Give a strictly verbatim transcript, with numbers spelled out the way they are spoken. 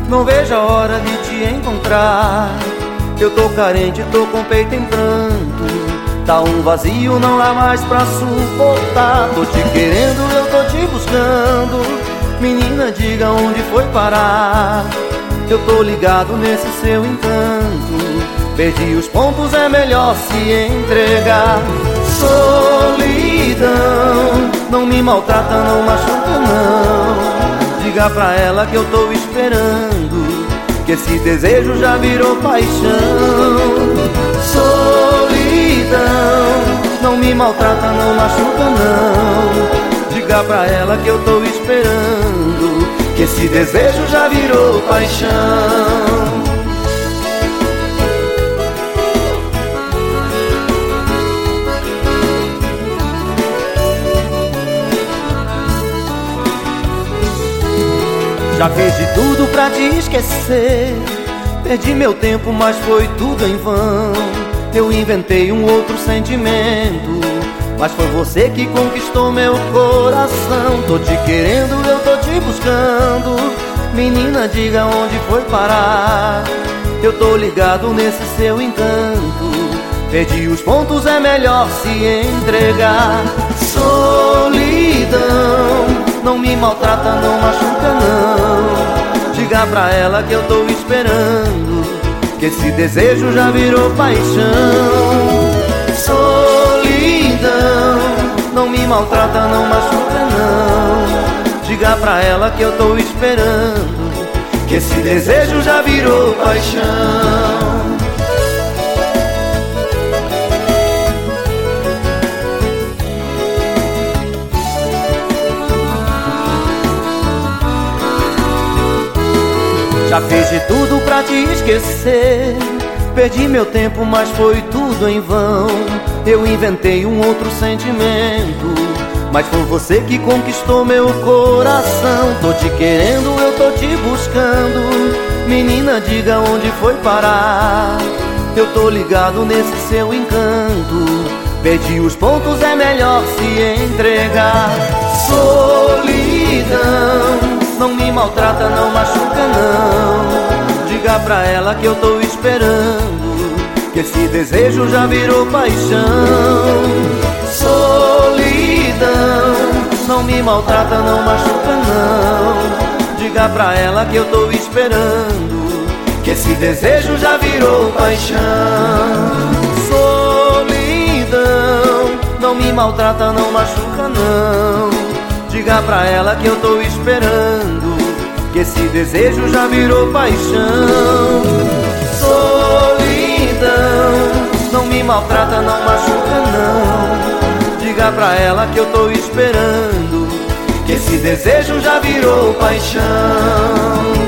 não vejo a hora de te encontrar. Eu tô carente, tô com o peito em pranto. Tá um vazio, não dá mais pra suportar. Tô te querendo, eu tô te buscando. Menina, diga onde foi parar. Eu tô ligado nesse seu encanto. Perdi os pontos, é melhor se entregar. Solidão, não me maltrata, não machuca não. Diga pra ela que eu tô esperando, que esse desejo já virou paixão. Solidão, não me maltrata, não machuca não. Diga pra ela que eu tô esperando, que esse desejo já virou paixão. Já fiz de tudo pra te esquecer. Perdi meu tempo, mas foi tudo em vão. Eu inventei um outro sentimento, mas foi você que conquistou meu coração. Tô te querendo, eu tô te buscando. Menina, diga onde foi parar. Eu tô ligado nesse seu encanto. Perdi os pontos, é melhor se entregar. Solidão, não me maltrata, não machuca não. Diga pra ela que eu tô esperando, que esse desejo já virou paixão. Solidão, não me maltrata, não machuca não. Diga pra ela que eu tô esperando, que esse desejo já virou paixão. Já fiz de tudo pra te esquecer. Perdi meu tempo, mas foi tudo em vão. Eu inventei um outro sentimento, mas foi você que conquistou meu coração. Tô te querendo, eu tô te buscando. Menina, diga onde foi parar. Eu tô ligado nesse seu encanto. Perdi os pontos, é melhor se entregar. Solidão, não me maltrata, não machuca não. Diga pra ela que eu tô esperando, que esse desejo já virou paixão. Solidão, não me maltrata, não machuca não. Diga pra ela que eu tô esperando, que esse desejo já virou paixão. Solidão, não me maltrata, não machuca não. Diga pra ela que eu tô esperando, que esse desejo já virou paixão. Solidão, não me maltrata, não machuca não. Diga pra ela que eu tô esperando, que esse desejo já virou paixão.